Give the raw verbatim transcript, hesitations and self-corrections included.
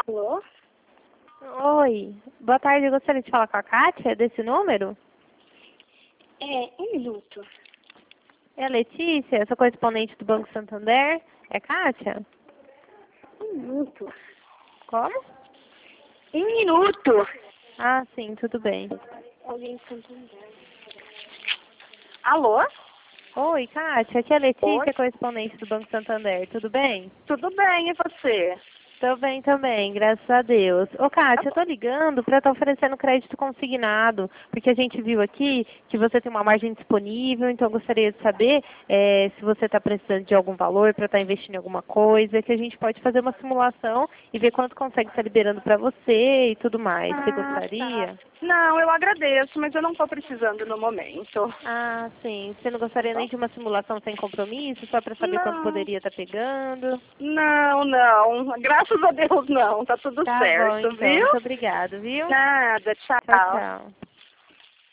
Alô? Oi, boa tarde, eu gostaria de falar com a Kátia, desse número? É, um minuto. É a Letícia, eu sou correspondente do Banco Santander. É Kátia? Um minuto. Como? Um minuto. Ah, sim, tudo bem. Alguém de Santander. Alô? Oi, Kátia, aqui é a Oi? Letícia, correspondente do Banco Santander, tudo bem? Tudo bem, e você? Tô bem também, graças a Deus. Ô, Kátia, eu tô ligando para estar oferecendo crédito consignado, porque a gente viu aqui que você tem uma margem disponível, então eu gostaria de saber eh, se você está precisando de algum valor para estar investindo em alguma coisa, que a gente pode fazer uma simulação e ver quanto consegue estar liberando para você e tudo mais. Você Ah, gostaria? tá. Não, eu agradeço, mas eu não estou precisando no momento. Ah, sim. Você não gostaria nem de uma simulação sem compromisso, só para saber quanto Não, poderia estar pegando? não, não. Graças a Deus não. Tá tudo Tá bom, certo, então. viu? Muito obrigada, viu? Nada, Tchau, tchau. tchau.